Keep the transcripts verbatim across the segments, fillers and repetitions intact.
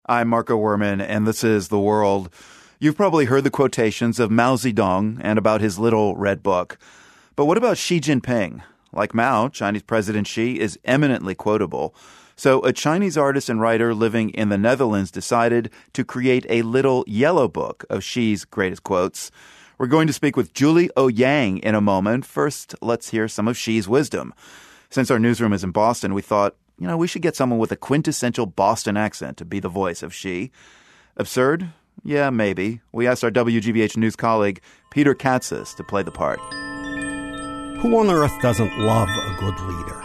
I'm Marco Werman, and this is The World. You've probably heard the quotations of Mao Zedong and about his little red book. But what about Xi Jinping? Like Mao, Chinese President Xi is eminently quotable. So a Chinese artist and writer living in the Netherlands decided to create a little yellow book of Xi's greatest quotes. We're going to speak with Julie Ouyang in a moment. First, let's hear some of Xi's wisdom. Since our newsroom is in Boston, we thought, you know, we should get someone with a quintessential Boston accent to be the voice of Xi. Absurd? Yeah, maybe. We asked our W G B H News colleague, Peter Katsas, to play the part. Who on earth doesn't love a good leader?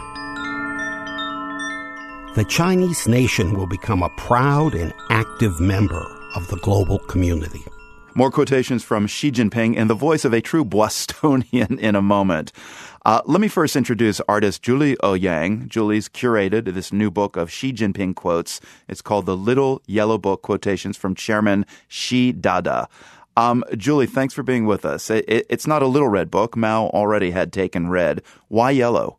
The Chinese nation will become a proud and active member of the global community. More quotations from Xi Jinping in the voice of a true Bostonian in a moment. Uh, let me first introduce artist Julie Ouyang. Julie's curated this new book of Xi Jinping quotes. It's called The Little Yellow Book, Quotations from Chairman Xi Dada. Um, Julie, thanks for being with us. It, it, it's not a little red book. Mao already had taken red. Why yellow?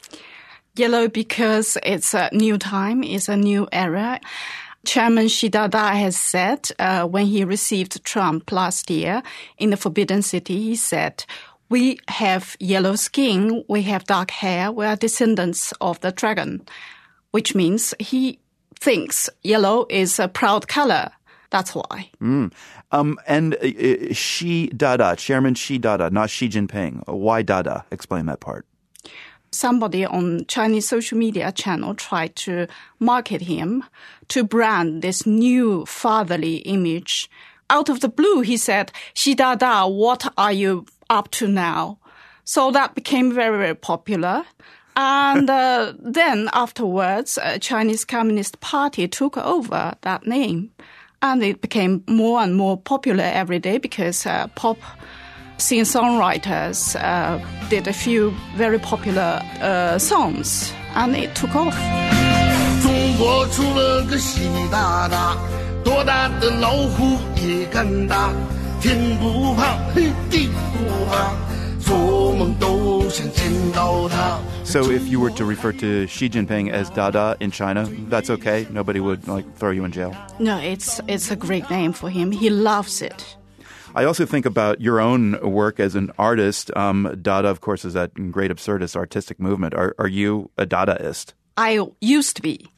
Yellow because it's a new time, it's a new era. Chairman Xi Dada has said uh, when he received Trump last year in the Forbidden City, he said, we have yellow skin, we have dark hair, we are descendants of the dragon, which means he thinks yellow is a proud color. That's why. Mm. Um, and uh, Xi Dada, Chairman Xi Dada, not Xi Jinping. Why Dada? Explain that part. Somebody on Chinese social media channel tried to market him, to brand this new fatherly image. Out of the blue, he said, Xi Dada, what are you up to now? So that became very, very popular. And uh, then afterwards, uh, Chinese Communist Party took over that name. And it became more and more popular every day because uh, pop singer-songwriters uh, did a few very popular uh, songs, and it took off. 中国出了个习大大，多大的老虎也敢打，天不怕，地不怕，做梦都想见到他。 So if you were to refer to Xi Jinping as Dada in China, that's okay? Nobody would like throw you in jail? No, it's it's a great name for him. He loves it. I also think about your own work as an artist. Um, Dada, of course, is that great absurdist artistic movement. Are, are you a Dadaist? I used to be.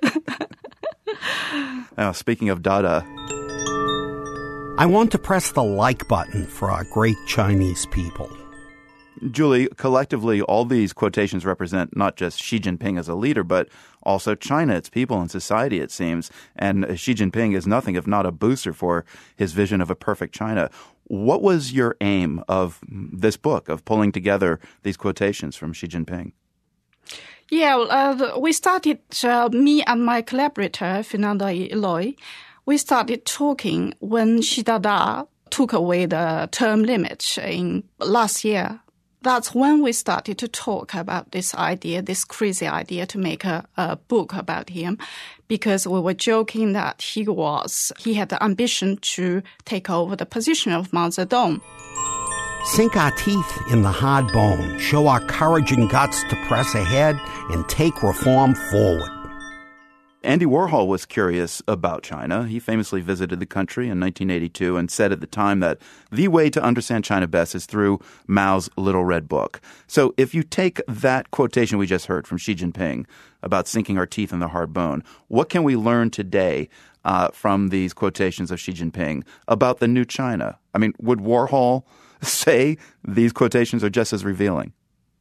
Now, speaking of Dada, I want to press the like button for our great Chinese people. Julie, collectively, all these quotations represent not just Xi Jinping as a leader, but also China, its people, and society, it seems. And Xi Jinping is nothing if not a booster for his vision of a perfect China. What was your aim of this book, of pulling together these quotations from Xi Jinping? Yeah, uh, we started, uh, me and my collaborator, Fernando Eloy, we started talking when Xi Dada took away the term limit in last year. That's when we started to talk about this idea, this crazy idea to make a, a book about him, because we were joking that he was, he had the ambition to take over the position of Mao Zedong. Sink our teeth in the hard bone, show our courage and guts to press ahead and take reform forward. Andy Warhol was curious about China. He famously visited the country in nineteen eighty-two and said at the time that the way to understand China best is through Mao's Little Red Book. So if you take that quotation we just heard from Xi Jinping about sinking our teeth in the hard bone, what can we learn today uh, from these quotations of Xi Jinping about the new China? I mean, would Warhol say these quotations are just as revealing?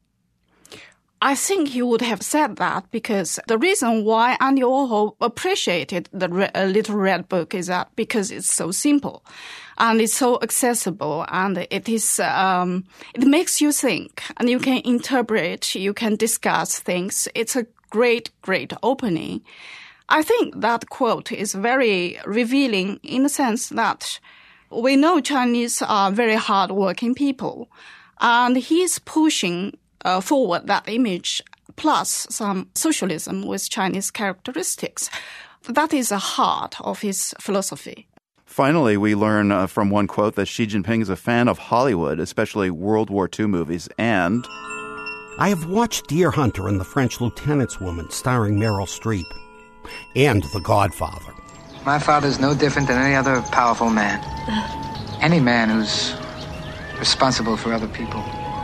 I think he would have said that because the reason why Andy Warhol appreciated the Re- uh, Little Red Book is that because it's so simple and it's so accessible and it is um, it makes you think and you can interpret, you can discuss things. It's a great, great opening. I think that quote is very revealing in the sense that we know Chinese are very hardworking people, and he's pushing Uh, forward that image, plus some socialism with Chinese characteristics. That is the heart of his philosophy. Finally, we learn uh, from one quote that Xi Jinping is a fan of Hollywood, especially World War Two movies, and I have watched Deer Hunter and the French Lieutenant's Woman starring Meryl Streep, and The Godfather. My father's no different than any other powerful man. Any man who's responsible for other people.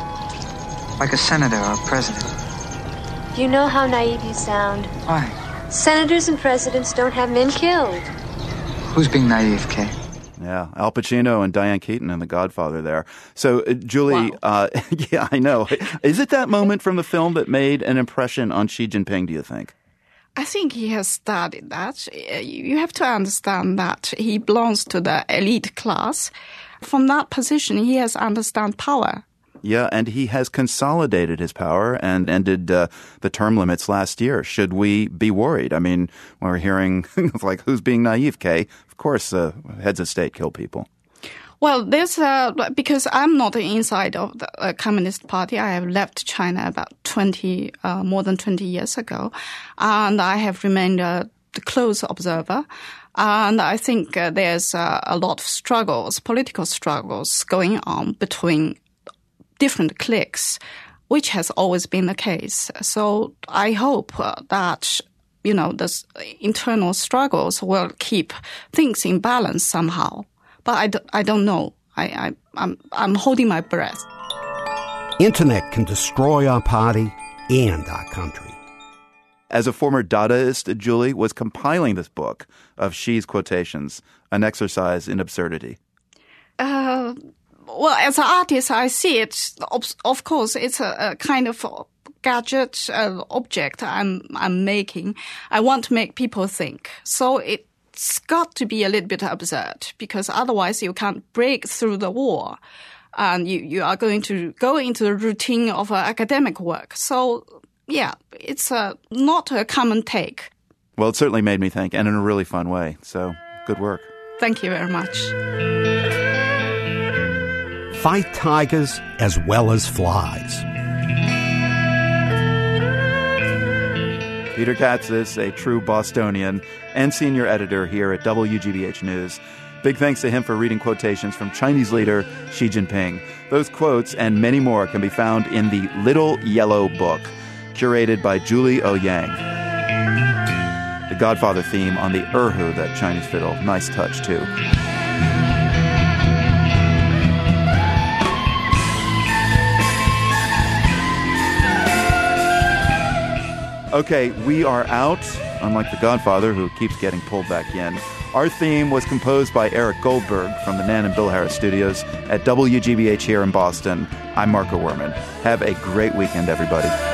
Like a senator or a president. You know how naive you sound. Why? Senators and presidents don't have men killed. Who's being naive, Kay? Yeah, Al Pacino and Diane Keaton in The Godfather there. So, uh, Julie, Wow. uh, yeah, I know. Is it that moment from the film that made an impression on Xi Jinping, do you think? I think he has studied that. You have to understand that he belongs to the elite class. From that position, he has understand power. Yeah, and he has consolidated his power and ended uh, the term limits last year. Should we be worried? I mean, when we're hearing, like, who's being naive, Kay? Of course, uh, heads of state kill people. Well, there's uh, because I'm not inside of the uh, Communist Party. I have left China about twenty, uh, more than twenty years ago, and I have remained a close observer. And I think uh, there's uh, a lot of struggles, political struggles going on between different cliques, which has always been the case. So I hope uh, that, you know, the internal struggles will keep things in balance somehow. But I, d- I don't know. I, I, I'm, I'm holding my breath. Internet can destroy our party and our country. As a former Dadaist, Julie was compiling this book of Xi's quotations, an exercise in absurdity. Uh, well, as an artist, I see it. Of course, it's a, a kind of gadget uh, object I'm, I'm making. I want to make people think. So it, It's got to be a little bit absurd because otherwise you can't break through the wall and you, you are going to go into the routine of uh, academic work. So, yeah, it's uh, not a common take. Well, it certainly made me think, and in a really fun way. So, good work. Thank you very much. Fight tigers as well as flies. Peter Katzis, a true Bostonian and senior editor here at W G B H News. Big thanks to him for reading quotations from Chinese leader Xi Jinping. Those quotes and many more can be found in the Little Yellow Book, curated by Julie O. Yang. The Godfather theme on the erhu, that Chinese fiddle. Nice touch, too. Okay, we are out, unlike The Godfather, who keeps getting pulled back in. Our theme was composed by Eric Goldberg from the Nan and Bill Harris studios at W G B H here in Boston. I'm Marco Werman. Have a great weekend, everybody.